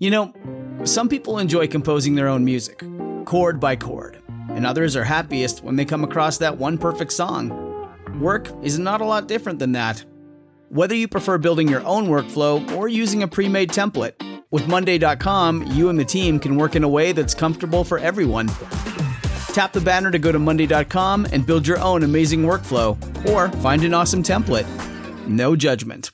You know, some people enjoy composing their own music, chord by chord, and others are happiest when they come across that one perfect song. Work is not a lot different than that. Whether you prefer building your own workflow or using a pre-made template, with Monday.com, you and the team can work in a way that's comfortable for everyone. Tap the banner to go to Monday.com and build your own amazing workflow, or find an awesome template. No judgment.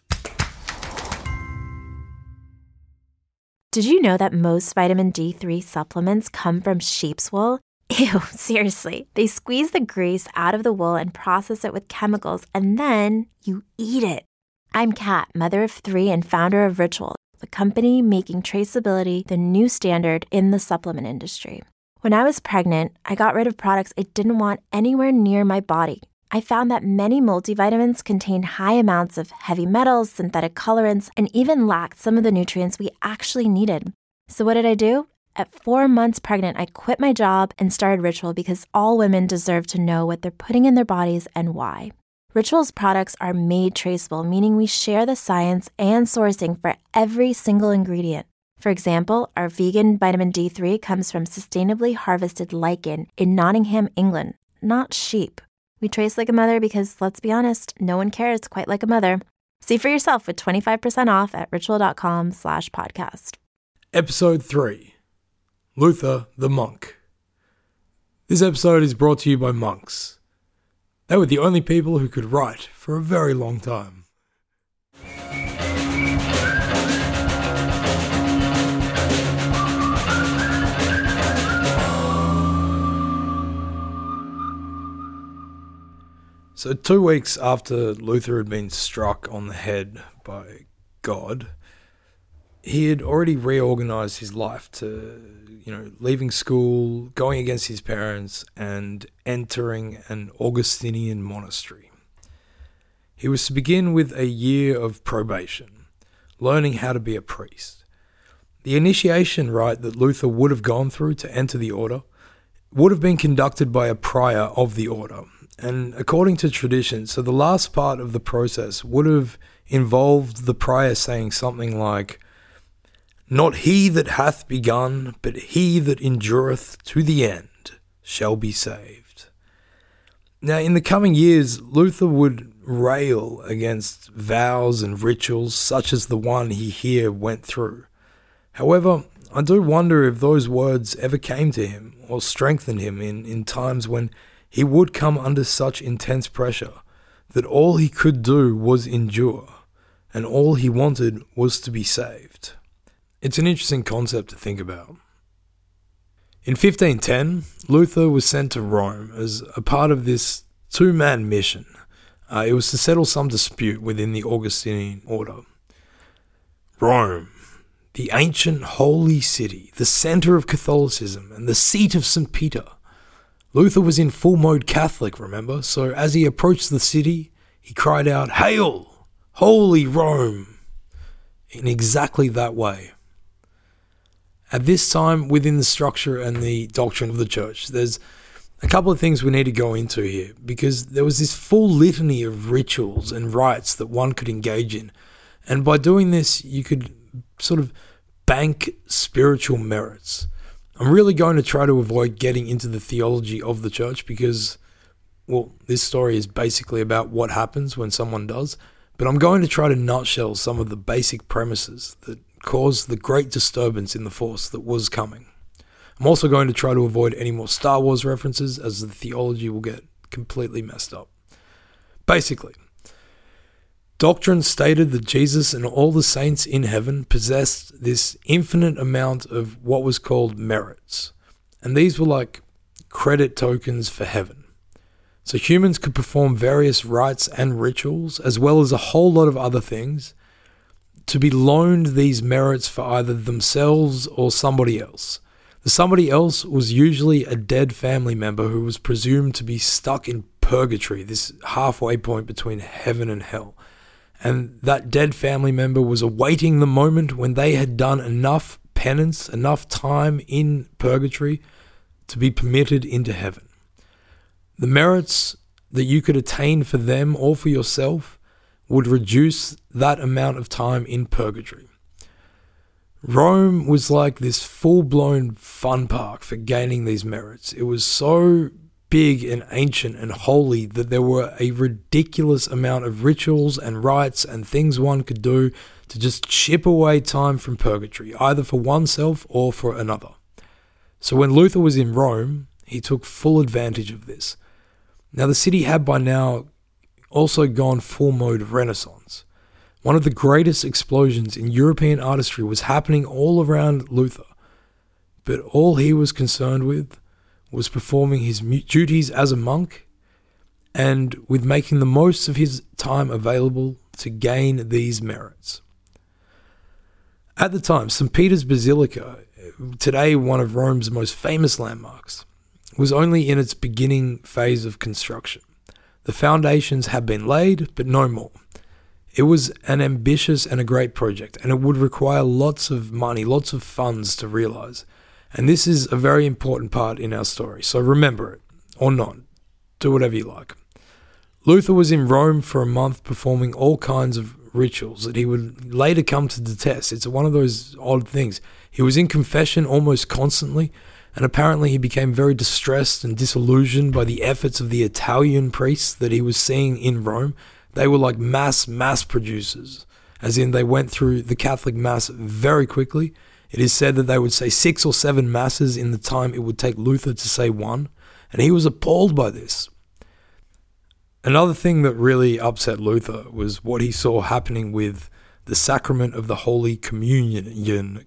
Did you know that most vitamin D3 supplements come from sheep's wool? Ew, seriously. They squeeze the grease out of the wool and process it with chemicals, and then you eat it. I'm Kat, mother of 3 and founder of Ritual, the company making traceability the new standard in the supplement industry. When I was pregnant, I got rid of products I didn't want anywhere near my body. I found that many multivitamins contain high amounts of heavy metals, synthetic colorants, and even lacked some of the nutrients we actually needed. So what did I do? At 4 months pregnant, I quit my job and started Ritual because all women deserve to know what they're putting in their bodies and why. Ritual's products are made traceable, meaning we share the science and sourcing for every single ingredient. For example, our vegan vitamin D3 comes from sustainably harvested lichen in Nottingham, England, not sheep. We trace like a mother because, let's be honest, no one cares quite like a mother. See for yourself with 25% off at ritual.com/podcast. Episode 3. Luther the Monk. This episode is brought to you by monks. They were the only people who could write for a very long time. So 2 weeks after Luther had been struck on the head by God, he had already reorganized his life to, leaving school, going against his parents, and entering an Augustinian monastery. He was to begin with a year of probation, learning how to be a priest. The initiation rite that Luther would have gone through to enter the order would have been conducted by a prior of the order. And according to tradition, so the last part of the process would have involved the prior saying something like, "Not he that hath begun, but he that endureth to the end shall be saved." Now, in the coming years, Luther would rail against vows and rituals such as the one he here went through. However, I do wonder if those words ever came to him or strengthened him in times when he would come under such intense pressure that all he could do was endure, and all he wanted was to be saved. It's an interesting concept to think about. In 1510, Luther was sent to Rome as a part of this 2-man mission. It was to settle some dispute within the Augustinian order. Rome, the ancient holy city, the center of Catholicism and the seat of St. Peter. Luther was in full mode Catholic, remember? So as he approached the city, he cried out, "Hail, Holy Rome!" in exactly that way. At this time, within the structure and the doctrine of the church, there's a couple of things we need to go into here, because there was this full litany of rituals and rites that one could engage in. And by doing this, you could sort of bank spiritual merits. I'm really going to try to avoid getting into the theology of the church because, well, this story is basically about what happens when someone does, but I'm going to try to nutshell some of the basic premises that caused the great disturbance in the force that was coming. I'm also going to try to avoid any more Star Wars references, as the theology will get completely messed up. Basically, doctrine stated that Jesus and all the saints in heaven possessed this infinite amount of what was called merits. And these were like credit tokens for heaven. So humans could perform various rites and rituals, as well as a whole lot of other things, to be loaned these merits for either themselves or somebody else. The somebody else was usually a dead family member who was presumed to be stuck in purgatory, this halfway point between heaven and hell. And that dead family member was awaiting the moment when they had done enough penance, enough time in purgatory to be permitted into heaven. The merits that you could attain for them or for yourself would reduce that amount of time in purgatory. Rome was like this full-blown fun park for gaining these merits. It was so big and ancient and holy that there were a ridiculous amount of rituals and rites and things one could do to just chip away time from purgatory, either for oneself or for another. So when Luther was in Rome, he took full advantage of this. Now the city had by now also gone full mode Renaissance. One of the greatest explosions in European artistry was happening all around Luther, but all he was concerned with was performing his duties as a monk and with making the most of his time available to gain these merits. At the time, St. Peter's Basilica, today one of Rome's most famous landmarks, was only in its beginning phase of construction. The foundations had been laid, but no more. It was an ambitious and a great project, and it would require lots of money, lots of funds to realize. And this is a very important part in our story, so remember it, or not. Do whatever you like. Luther was in Rome for a month performing all kinds of rituals that he would later come to detest. It's one of those odd things. He was in confession almost constantly, and apparently he became very distressed and disillusioned by the efforts of the Italian priests that he was seeing in Rome. They were like mass producers, as in they went through the Catholic Mass very quickly. It is said that they would say 6 or 7 masses in the time it would take Luther to say one, and he was appalled by this. Another thing that really upset Luther was what he saw happening with the sacrament of the Holy Communion.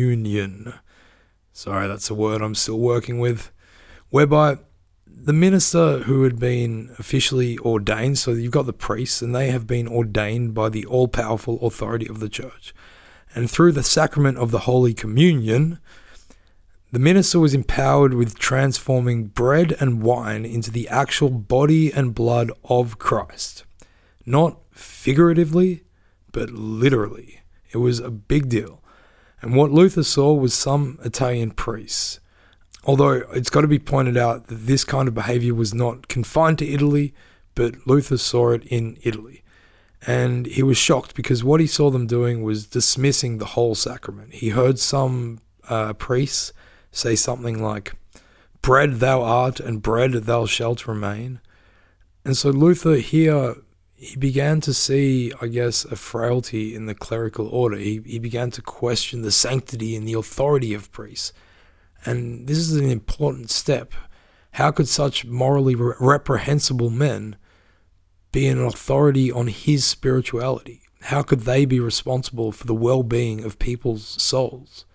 Sorry, that's a word I'm still working with. Whereby the minister who had been officially ordained, so you've got the priests, and they have been ordained by the all-powerful authority of the church. And through the sacrament of the Holy Communion, the minister was empowered with transforming bread and wine into the actual body and blood of Christ. Not figuratively, but literally. It was a big deal. And what Luther saw was some Italian priests. Although it's got to be pointed out that this kind of behavior was not confined to Italy, but Luther saw it in Italy. And he was shocked because what he saw them doing was dismissing the whole sacrament. He heard some priests say something like, "Bread thou art, and bread thou shalt remain." And so Luther here, he began to see, I guess, a frailty in the clerical order. He began to question the sanctity and the authority of priests. And this is an important step. How could such morally reprehensible men be an authority on his spirituality? How could they be responsible for the well-being of people's souls?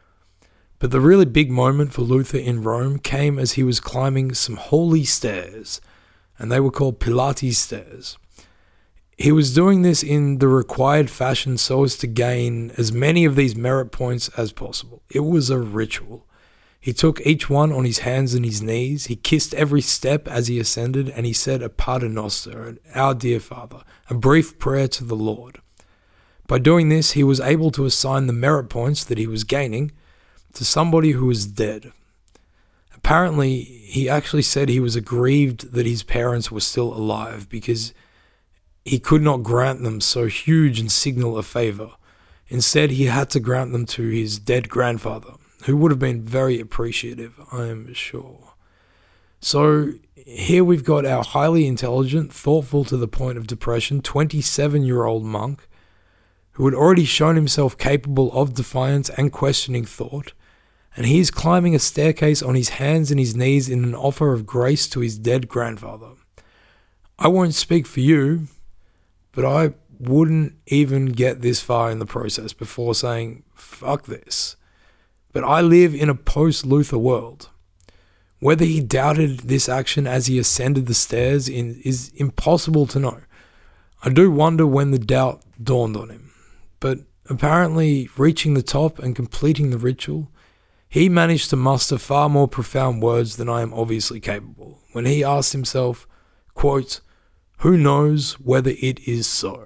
But the really big moment for Luther in Rome came as he was climbing some holy stairs, and they were called Pilates stairs. He was doing this in the required fashion so as to gain as many of these merit points as possible. It was a ritual. He took each one on his hands and his knees. He kissed every step as he ascended, and he said a Pater Noster, Our Dear Father, a brief prayer to the Lord. By doing this, he was able to assign the merit points that he was gaining to somebody who was dead. Apparently, he actually said he was aggrieved that his parents were still alive because he could not grant them so huge and signal a favor. Instead, he had to grant them to his dead grandfather, who would have been very appreciative, I am sure. So here we've got our highly intelligent, thoughtful to the point of depression, 27-year-old monk who had already shown himself capable of defiance and questioning thought, and he is climbing a staircase on his hands and his knees in an offer of grace to his dead grandfather. I won't speak for you, but I wouldn't even get this far in the process before saying, fuck this. But I live in a post-Luther world. Whether he doubted this action as he ascended the stairs is impossible to know. I do wonder when the doubt dawned on him. But apparently, reaching the top and completing the ritual, he managed to muster far more profound words than I am obviously capable, when he asked himself, quote, "Who knows whether it is so?"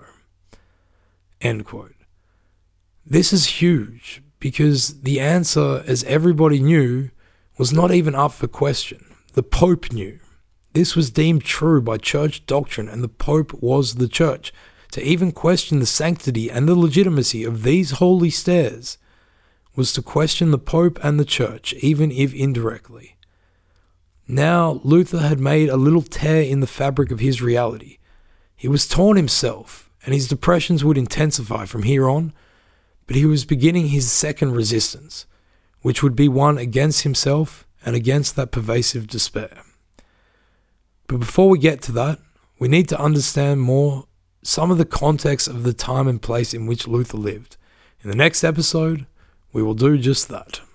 End quote. This is huge, because the answer, as everybody knew, was not even up for question. The Pope knew. This was deemed true by church doctrine, and the Pope was the church. To even question the sanctity and the legitimacy of these holy stairs, was to question the Pope and the Church, even if indirectly. Now, Luther had made a little tear in the fabric of his reality. He was torn himself, and his depressions would intensify from here on, but he was beginning his second resistance, which would be one against himself and against that pervasive despair. But before we get to that, we need to understand more some of the context of the time and place in which Luther lived. In the next episode, we will do just that.